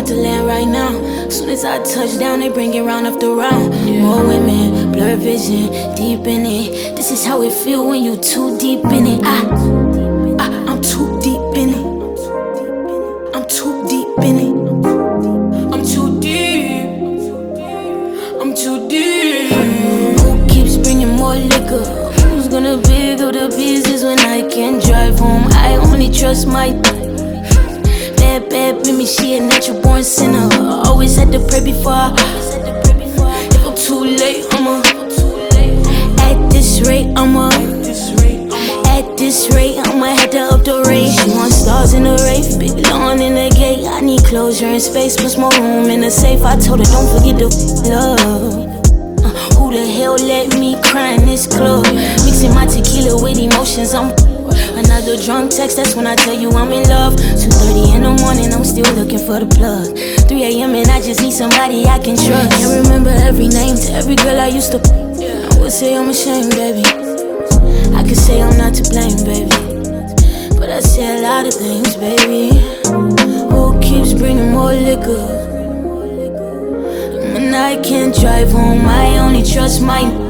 about to land right now. Soon as I touch down, they bring it round after round. More women, blur vision, deep in it. This is how it feel when you too deep in it. I'm too deep in it. I'm too deep in it. I'm too deep. I'm too deep. Who keeps bringing more liquor? Who's gonna be through the pieces when I can't drive home? I only trust my bad baby, she a natural born sinner. Always had to pray before if I'm too late, at this rate, I'ma head to up the rate. She wants stars in the race, big lawn in the gate. I need closure and space, plus more room in the safe. I told her don't forget the love. Who the hell let me cry in this club? Mixing my tequila with emotions, another drunk text, that's when I tell you I'm in love. 2:30 in the morning, I'm still looking for the plug. 3 a.m. and I just need somebody I can trust. Can't remember every name to every girl I used to. I would say I'm ashamed, baby. I could say I'm not to blame, baby, but I say a lot of things, baby. Who keeps bringing more liquor? When I can't drive home, I only trust my